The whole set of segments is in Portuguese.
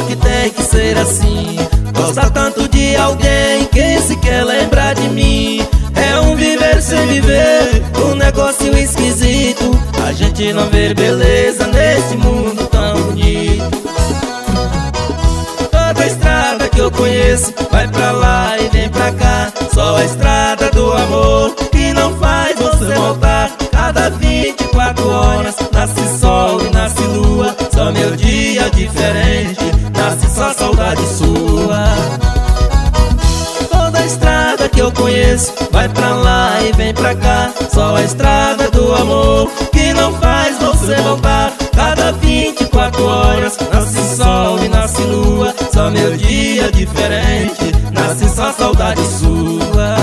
que tem que ser assim. Gosta tanto de alguém que se quer lembrar de mim. É um viver sem viver, um negócio esquisito. A gente não vê beleza nesse mundo tão bonito. Toda estrada que eu conheço vai pra lá e vem pra cá. Só a estrada do amor que não faz você voltar. Cada 24 horas nasce sol e nasce lua. Só meu dia diferente, nasce só saudade sua. Toda estrada que eu conheço vai pra lá e vem pra cá. Só a estrada do amor que não faz você voltar. Cada 24 horas nasce sol e nasce lua. Só meu dia diferente, nasce só saudade sua.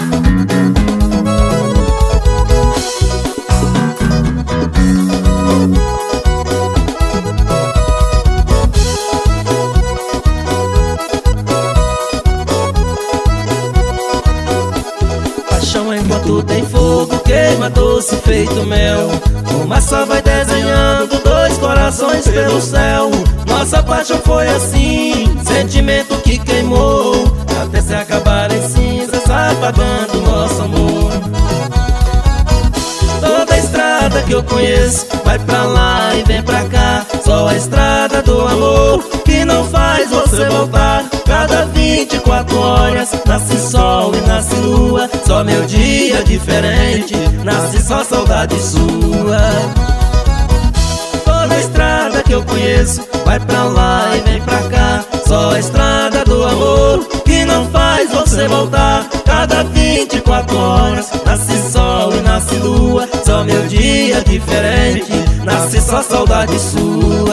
Paixão enquanto tem fogo, queima doce feito mel. Fumaça vai desenhando dois corações pelo céu. Nossa paixão foi assim, sentimento que queimou, até se acabar em cinzas, apagando nosso amor. Toda estrada que eu conheço vai pra lá e vem pra cá. Só a estrada do amor que não faz você voltar. Cada 24 horas nasce sol e nasce lua. Só meu dia diferente, nasce só saudade sua. Toda estrada que eu conheço vai pra lá e vem pra cá. Só a estrada do amor que não faz você voltar. Cada 24 horas nasce sol e nasce lua. Só meu dia diferente, nasce só saudade sua.